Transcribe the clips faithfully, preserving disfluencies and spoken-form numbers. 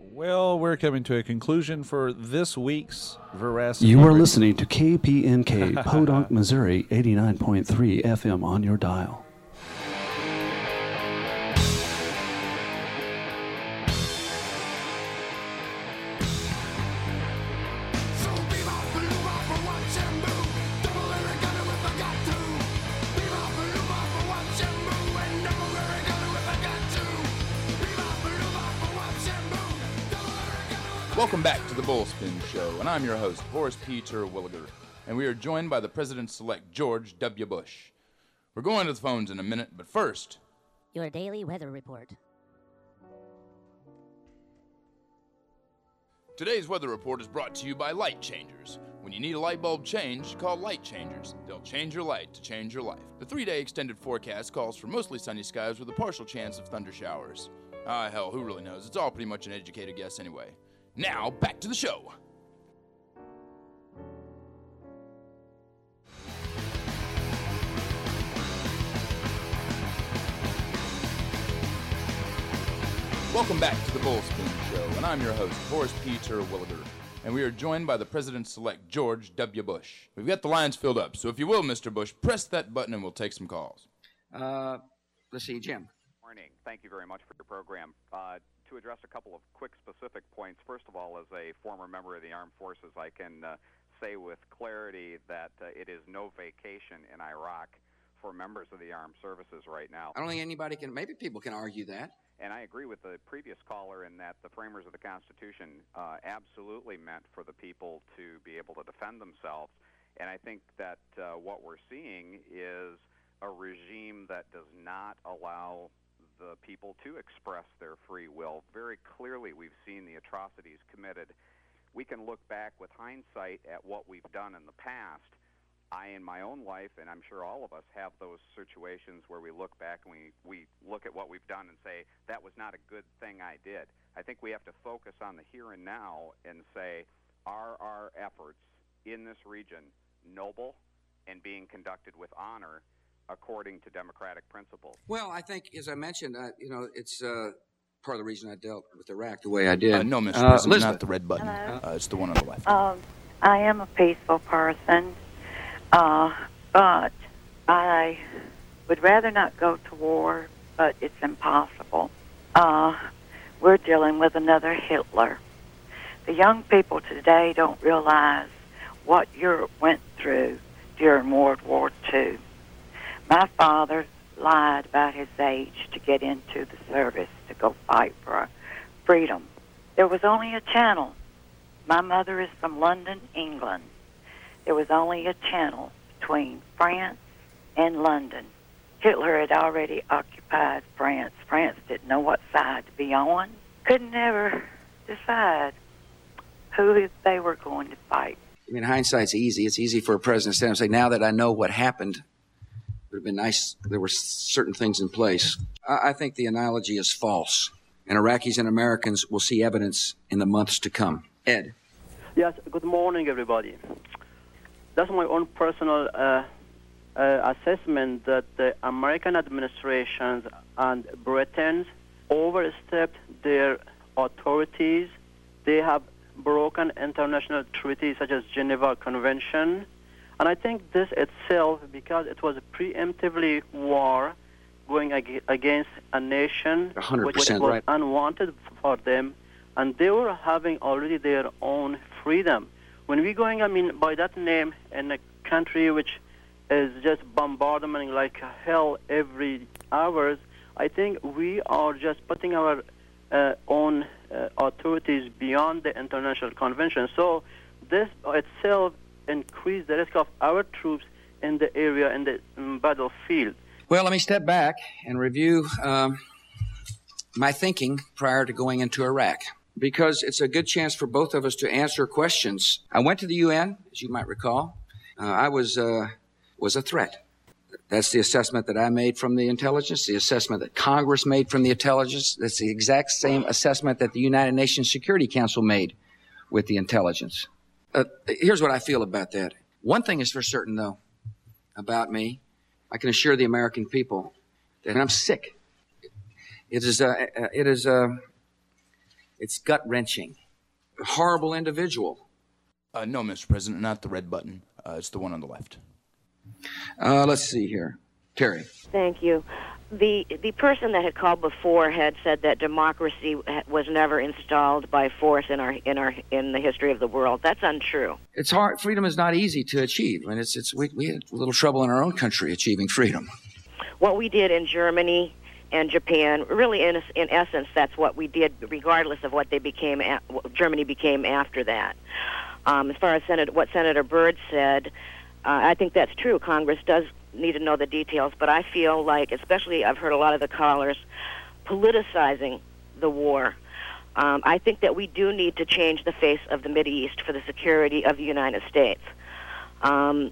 Well, we're coming to a conclusion for this week's Veracity. You are listening to K P N K, Podunk, Missouri, eighty-nine point three F M on your dial. Welcome back to the Bullspin Show, and I'm your host, Horace Peter Williger, and we are joined by the President-elect George W. Bush. We're going to the phones in a minute, but first, your daily weather report. Today's weather report is brought to you by Light Changers. When you need a light bulb change, call Light Changers. They'll change your light to change your life. The three-day extended forecast calls for mostly sunny skies with a partial chance of thunder showers. Ah, hell, who really knows? It's all pretty much an educated guess anyway. Now, back to the show. Welcome back to the Bullspin Show, and I'm your host, Horace Peter Williger, and we are joined by the President-elect George W. Bush. We've got the lines filled up, so if you will, Mister Bush, press that button and we'll take some calls. Uh, let's see, Jim. Morning. Thank you very much for your program. Uh, to address a couple of quick specific points, first of all, as a former member of the Armed Forces, I can uh, say with clarity that uh, it is no vacation in Iraq for members of the armed services right now. I don't think anybody can, maybe people can argue that. And I agree with the previous caller in that the framers of the Constitution uh, absolutely meant for the people to be able to defend themselves. And I think that uh, what we're seeing is a regime that does not allow the people to express their free will. Very clearly, we've seen the atrocities committed. We can look back with hindsight at what we've done in the past. I, in my own life, and I'm sure all of us, have those situations where we look back and we, we look at what we've done and say, that was not a good thing I did. I think we have to focus on the here and now and say, are our efforts in this region noble and being conducted with honor according to democratic principles? Well, I think, as I mentioned, uh, you know, it's uh, part of the reason I dealt with Iraq the way I did. Uh, no, Mister Uh, President, Elizabeth. not the red button. Hello. Uh, it's the one on the left. Um, I am a peaceful person, uh, but I would rather not go to war, but it's impossible. Uh, we're dealing with another Hitler. The young people today don't realize what Europe went through during World War Two. My father lied about his age to get into the service to go fight for our freedom. There was only a channel. My mother is from London, England. There was only a channel between France and London. Hitler had already occupied France. France didn't know what side to be on. Couldn't ever decide who they were going to fight. I mean, hindsight's easy. It's easy for a president to stand up and say, now that I know what happened, it would have been nice there were certain things in place. I, I think the analogy is false, and Iraqis and Americans will see evidence in the months to come. Ed. Yes, good morning, everybody. That's my own personal uh, uh, assessment that the American administrations and Britain's overstepped their authorities. They have broken international treaties such as Geneva Convention. And I think this itself, because it was a preemptively war going ag- against a nation one hundred which percent was right. unwanted for them, and they were having already their own freedom. When we're going, I mean, by that name, in a country which is just bombardment like hell every hours, I think we are just putting our uh, own uh, authorities beyond the international convention. So this itself increase the risk of our troops in the area, in the um, battlefield. Well, let me step back and review um, my thinking prior to going into Iraq, because it's a good chance for both of us to answer questions. I went to the U N, as you might recall. Uh, I was uh, was a threat. That's the assessment that I made from the intelligence, the assessment that Congress made from the intelligence. That's the exact same assessment that the United Nations Security Council made with the intelligence. Uh, here's what I feel about that. One thing is for certain, though, about me. I can assure the American people that I'm sick. It is, uh, it is, uh, It's gut-wrenching. A horrible individual. Uh, no, Mister President, not the red button. Uh, it's the one on the left. Uh, let's see here. Terry. Thank you. The the person that had called before had said that democracy was never installed by force in our in our in the history of the world. That's untrue. It's hard. Freedom is not easy to achieve. I mean, it's it's we we had a little trouble in our own country achieving freedom. What we did in Germany and Japan, really in in essence, that's what we did, regardless of what they became. What Germany became after that. Um, as far as Senator, what Senator Byrd said, uh, I think that's true. Congress does need to know the details, but I feel like, especially I've heard a lot of the callers politicizing the war. Um, I think that we do need to change the face of the Mideast for the security of the United States. Um,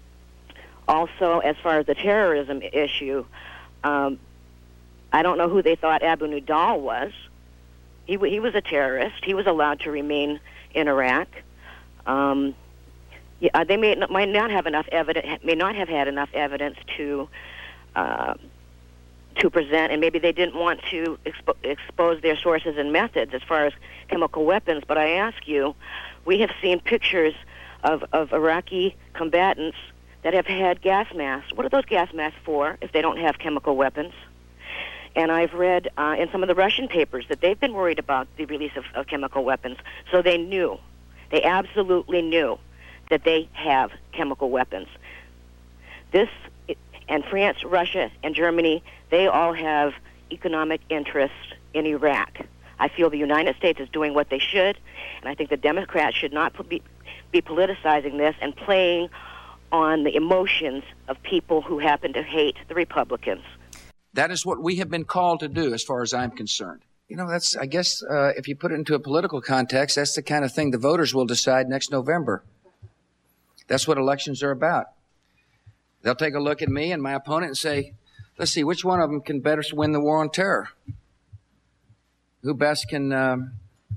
also, as far as the terrorism issue, um, I don't know who they thought Abu Nidal was. He, he was a terrorist. He was allowed to remain in Iraq. Um, Yeah, they may not, might not have enough evidence, may not have had enough evidence to uh, to present, and maybe they didn't want to expo- expose their sources and methods as far as chemical weapons. But I ask you, we have seen pictures of, of Iraqi combatants that have had gas masks. What are those gas masks for if they don't have chemical weapons? And I've read uh, in some of the Russian papers that they've been worried about the release of, of chemical weapons. So they knew, they absolutely knew that they have chemical weapons. This, and France, Russia, and Germany, they all have economic interests in Iraq. I feel the United States is doing what they should, and I think the Democrats should not be, be politicizing this and playing on the emotions of people who happen to hate the Republicans. That is what we have been called to do, as far as I'm concerned. You know, that's, I guess, uh, if you put it into a political context, that's the kind of thing the voters will decide next November. That's what elections are about. They'll take a look at me and my opponent and say, let's see, which one of them can better win the war on terror? Who best can um,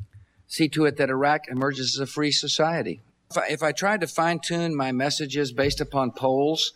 see to it that Iraq emerges as a free society? If I, if I tried to fine-tune my messages based upon polls,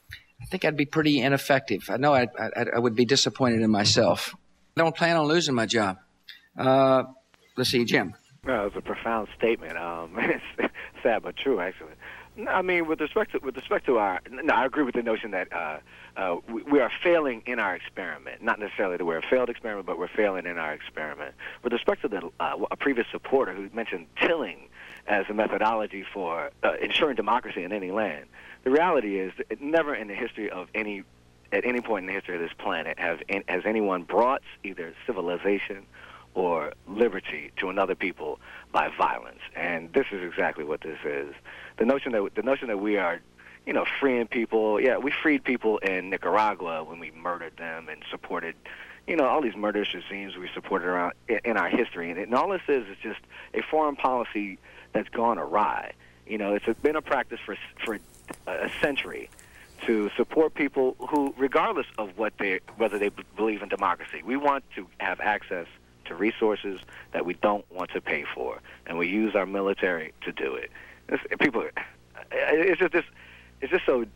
I think I'd be pretty ineffective. I know I'd, I, I would be disappointed in myself. I don't plan on losing my job. Uh, let's see, Jim. Well, it's a profound statement. Um, it's sad but true, actually. No, I mean, with respect to with respect to our, no, I agree with the notion that uh, uh, we, we are failing in our experiment. Not necessarily that we're a failed experiment, but we're failing in our experiment. With respect to the uh, a previous supporter who mentioned tilling as a methodology for uh, ensuring democracy in any land, the reality is that never in the history of any, at any point in the history of this planet, have has anyone brought either civilization or liberty to another people by violence. And this is exactly what this is. The notion that the notion that we are, you know, freeing people. Yeah, we freed people in Nicaragua when we murdered them and supported, you know, all these murderous regimes we supported around in, in our history. And, and all this is is just a foreign policy that's gone awry. You know, it's been a practice for for a century to support people who, regardless of what they whether they believe in democracy, we want to have access to resources that we don't want to pay for, and we use our military to do it. It's, people, it's just this, it's just so,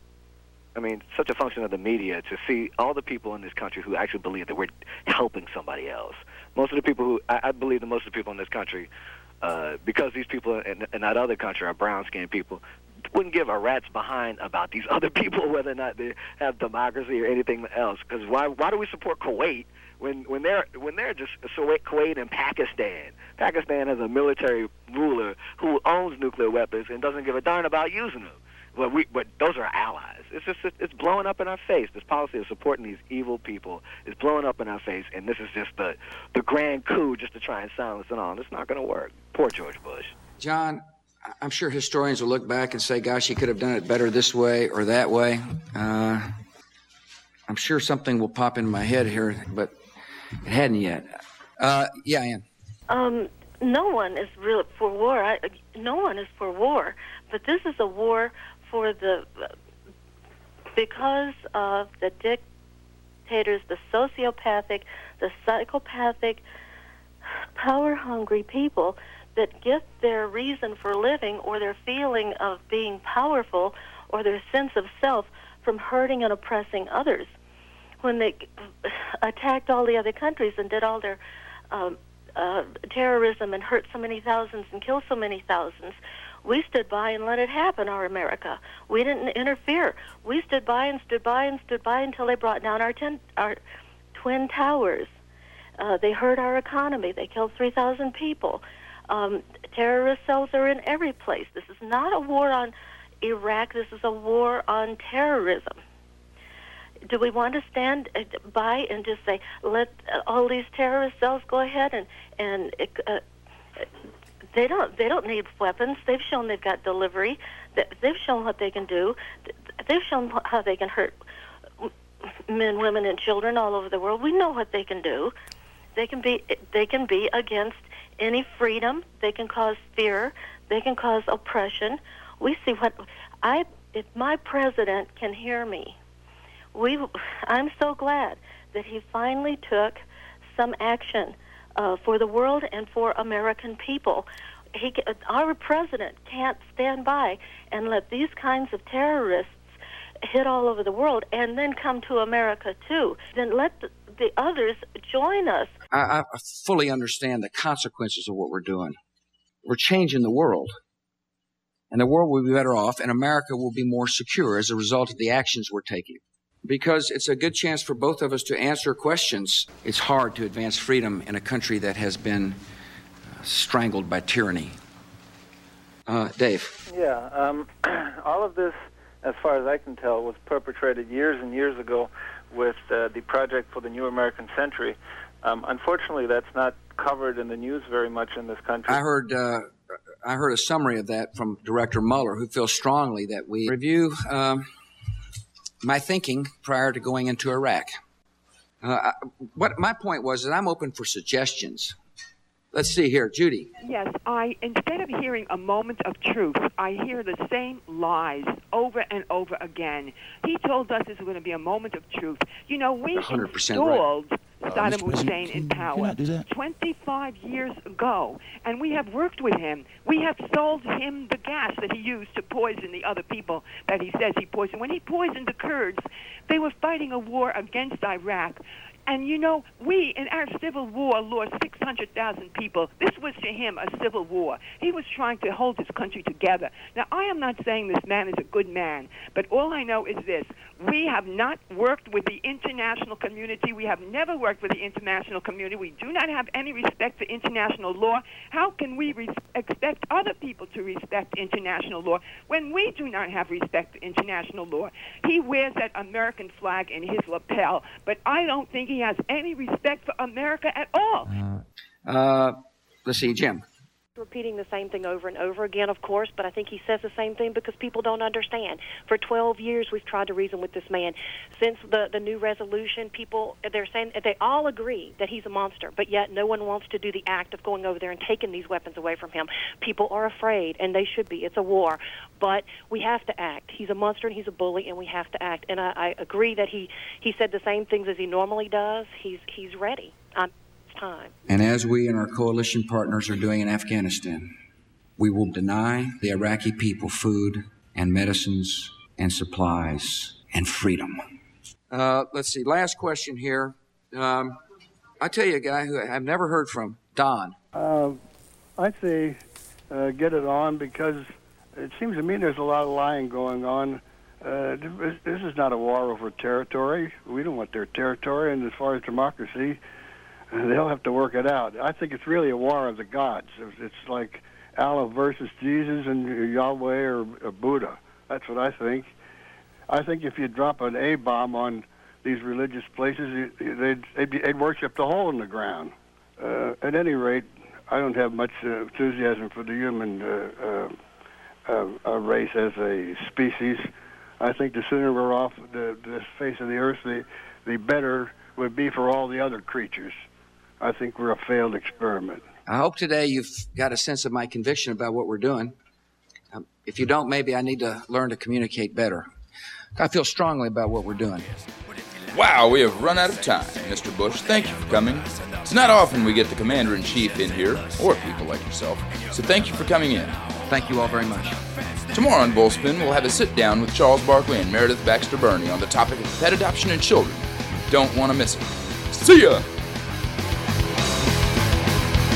I mean, such a function of the media to see all the people in this country who actually believe that we're helping somebody else. Most of the people who, I, I believe that most of the people in this country, uh, because these people in, in that other country are brown-skinned people, wouldn't give a rat's behind about these other people, whether or not they have democracy or anything else. Because why, why do we support Kuwait when when they're when they're just Kuwait and Pakistan? Pakistan has a military ruler who owns nuclear weapons and doesn't give a darn about using them. But we, but those are allies. It's just it's blowing up in our face. This policy of supporting these evil people is blowing up in our face, and this is just the the grand coup just to try and silence it all. It's not going to work. Poor George Bush. John, I'm sure historians will look back and say, gosh, he could have done it better this way or that way. Uh, I'm sure something will pop into my head here, but it hadn't yet. Uh, yeah, Ann. Um, no one is really for war. I, no one is for war. But this is a war for the, because of the dictators, the sociopathic, the psychopathic, power-hungry people that get their reason for living or their feeling of being powerful or their sense of self from hurting and oppressing others. When they attacked all the other countries and did all their um, uh, terrorism and hurt so many thousands and kill so many thousands. We stood by and let it happen, our America. We didn't interfere. We stood by and stood by and stood by until they brought down our, ten, our twin towers. Uh, they hurt our economy. They killed three thousand people. Um, terrorist cells are in every place. This is not a war on Iraq. This is a war on terrorism. Do we want to stand by and just say, let all these terrorist cells go ahead and, and uh, They don't. They don't need weapons. They've shown they've got delivery. They've shown what they can do. They've shown how they can hurt men, women, and children all over the world. We know what they can do. They can be. They can be against any freedom. They can cause fear. They can cause oppression. We see what I. If my president can hear me, we. I'm so glad that he finally took some action. Uh, for the world and for American people. He, our president can't stand by and let these kinds of terrorists hit all over the world and then come to America too. Then let the, the others join us. I, I fully understand the consequences of what we're doing. We're changing the world. And the world will be better off, and America will be more secure as a result of the actions we're taking. Because it's a good chance for both of us to answer questions. It's hard to advance freedom in a country that has been uh, strangled by tyranny. Uh, Dave. Yeah, um, all of this, as far as I can tell, was perpetrated years and years ago with uh, the Project for the New American Century. Um, unfortunately, that's not covered in the news very much in this country. I heard, uh, I heard a summary of that from Director Mueller, who feels strongly that we review Um, my thinking prior to going into Iraq. Uh, what my point was that I'm open for suggestions. Let's see here, Judy. Yes, I instead of hearing a moment of truth, I hear the same lies over and over again. He told us this was going to be a moment of truth. You know, we installed right. Saddam Hussein in power twenty-five years ago, and we have worked with him. We have sold him the gas that he used to poison the other people that he says he poisoned. When he poisoned the Kurds, they were fighting a war against Iraq. And, you know, we, in our civil war, lost six hundred thousand people. This was to him a civil war. He was trying to hold his country together. Now, I am not saying this man is a good man, but all I know is this. We have not worked with the international community. We have never worked with the international community. We do not have any respect for international law. How can we res- expect other people to respect international law when we do not have respect for international law? He wears that American flag in his lapel, but I don't think he has any respect for America at all. Uh, let's see, Jim. Repeating the same thing over and over again, of course, but I think he says the same thing because people don't understand. For twelve years, we've tried to reason with this man. Since the, the new resolution, people, they're saying, they all agree that he's a monster, but yet no one wants to do the act of going over there and taking these weapons away from him. People are afraid, and they should be. It's a war, but we have to act. He's a monster, and he's a bully, and we have to act. And I, I agree that he, he said the same things as he normally does. He's, he's ready. I'm Time. And as we and our coalition partners are doing in Afghanistan, we will deny the Iraqi people food and medicines and supplies and freedom. Uh, let's see, last question here. Um, I tell you a guy who I've never heard from, Don. Uh, I say uh, get it on because it seems to me there's a lot of lying going on. Uh, this is not a war over territory. We don't want their territory, and as far as democracy, they'll have to work it out. I think it's really a war of the gods. It's like Allah versus Jesus and Yahweh or, or Buddha. That's what I think. I think if you drop an A-bomb on these religious places, they'd, they'd, they'd worship the hole in the ground. Uh, at any rate, I don't have much uh, enthusiasm for the human uh, uh, uh, race as a species. I think the sooner we're off the, the face of the earth, the, the better would be for all the other creatures. I think we're a failed experiment. I hope today you've got a sense of my conviction about what we're doing. Um, if you don't, maybe I need to learn to communicate better. I feel strongly about what we're doing. Wow, we have run out of time, Mister Bush. Thank you for coming. It's not often we get the Commander-in-Chief in here, or people like yourself, so thank you for coming in. Thank you all very much. Tomorrow on Bullspin, we'll have a sit-down with Charles Barkley and Meredith Baxter Burney on the topic of pet adoption and children. You don't want to miss it. See ya!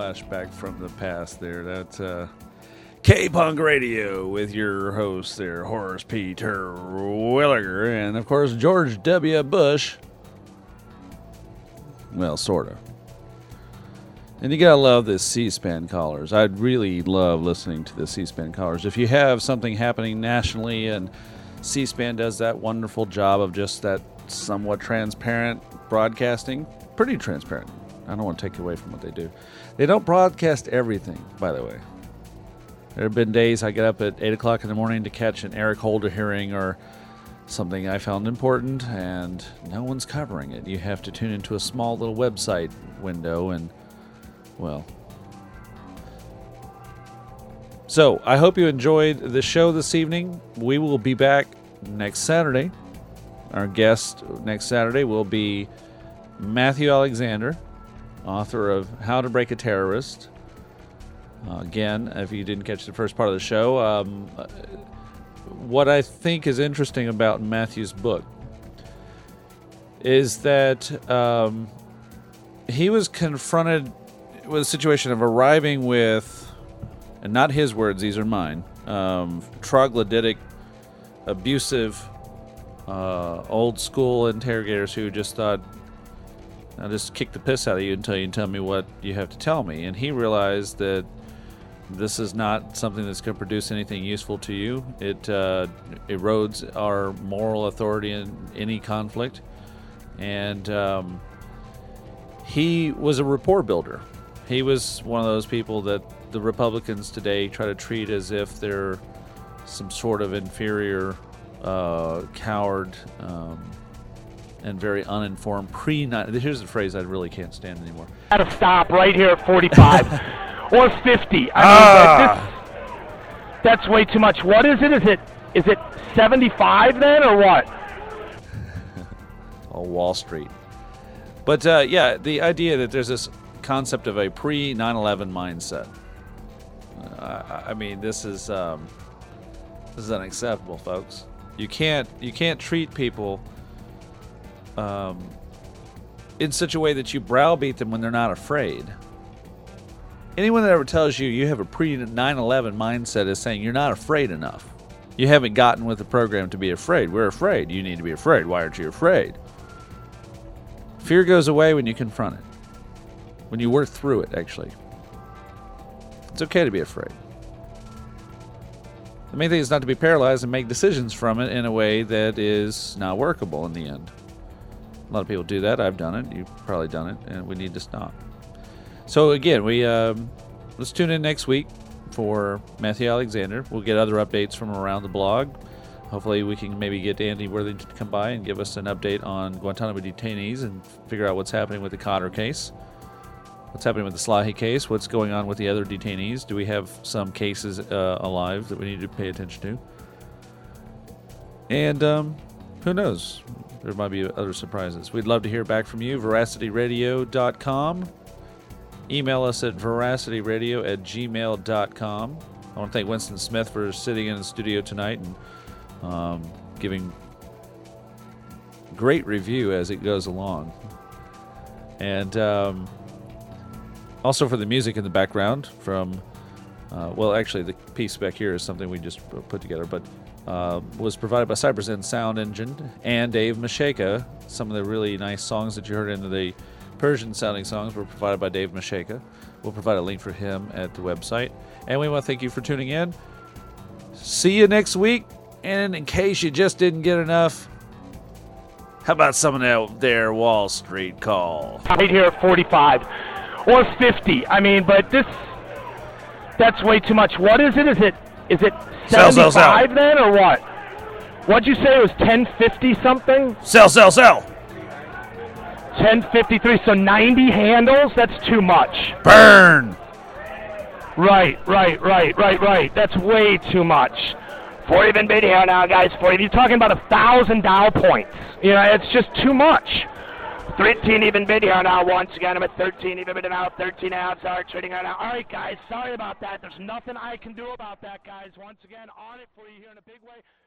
flashback from the past there. That's uh, K-Punk Radio with your host there, Horace Peter Williger, and of course George W. Bush. Well, sort of. And you gotta love the C-SPAN callers. I'd really love listening to the C-SPAN callers. If you have something happening nationally and C-SPAN does that wonderful job of just that somewhat transparent broadcasting, pretty transparent. I don't want to take away from what they do. They don't broadcast everything, by the way. There have been days I get up at eight o'clock in the morning to catch an Eric Holder hearing or something I found important, and no one's covering it. You have to tune into a small little website window, and, well. So, I hope you enjoyed the show this evening. We will be back next Saturday. Our guest next Saturday will be Matthew Alexander, author of How to Break a Terrorist. Uh, again, if you didn't catch the first part of the show, um, what I think is interesting about Matthew's book is that um, he was confronted with a situation of arriving with, and not his words, these are mine, um, troglodytic, abusive, uh, old school interrogators who just thought, I'll just kick the piss out of you until you tell me what you have to tell me. And he realized that this is not something that's going to produce anything useful to you. It uh, erodes our moral authority in any conflict. And um, he was a rapport builder. He was one of those people that the Republicans today try to treat as if they're some sort of inferior, uh, coward, um, and very uninformed pre here's the phrase I really can't stand anymore. Gotta stop right here at forty-five or fifty. I ah. mean, that's, that's way too much. What is it? Is it is it seventy-five then, or what? Oh, Wall Street. But uh, yeah, the idea that there's this concept of a pre nine eleven mindset. Uh, I mean, this is um, this is unacceptable, folks. You can't you can't treat people Um, in such a way that you browbeat them when they're not afraid. Anyone that ever tells you you have a pre nine eleven mindset is saying you're not afraid enough. You haven't gotten with the program to be afraid. We're afraid. You need to be afraid. Why aren't you afraid? Fear goes away when you confront it. When you work through it, actually. It's okay to be afraid. The main thing is not to be paralyzed and make decisions from it in a way that is not workable in the end. A lot of people do that. I've done it. You've probably done it, and we need to stop. So again, we um, let's tune in next week for Matthew Alexander. We'll get other updates from around the blog. Hopefully, we can maybe get Andy Worthington to come by and give us an update on Guantanamo detainees and figure out what's happening with the Cotter case, what's happening with the Slahi case, what's going on with the other detainees. Do we have some cases uh, alive that we need to pay attention to? And um, who knows? There might be other surprises. We'd love to hear back from you. veracity radio dot com. Email us at veracity radio at gmail dot com. I want to thank Winston Smith for sitting in the studio tonight and um, giving great review as it goes along. And um, also for the music in the background from, uh, well, actually the piece back here is something we just put together, but Uh, was provided by CyberZen Sound Engine and Dave Masheka. Some of the really nice songs that you heard in the Persian-sounding songs were provided by Dave Masheka. We'll provide a link for him at the website. And we want to thank you for tuning in. See you next week. And in case you just didn't get enough, how about some of that there Wall Street call? Right here at forty-five or fifty. I mean, but this, that's way too much. What is it? Is it Is it seventy-five sell, sell, sell. then, or what? What'd you say? It was ten fifty something? Sell, sell, sell. ten fifty-three, so ninety handles? That's too much. Burn. Right, right, right, right, right. That's way too much. forty even bid here now, guys. forty. You're talking about a thousand Dow points. You know, it's just too much. thirteen even bid here now. Once again, I'm at thirteen even bid now. thirteen outs are trading right now. All right, guys. Sorry about that. There's nothing I can do about that, guys. Once again, on it for you here in a big way.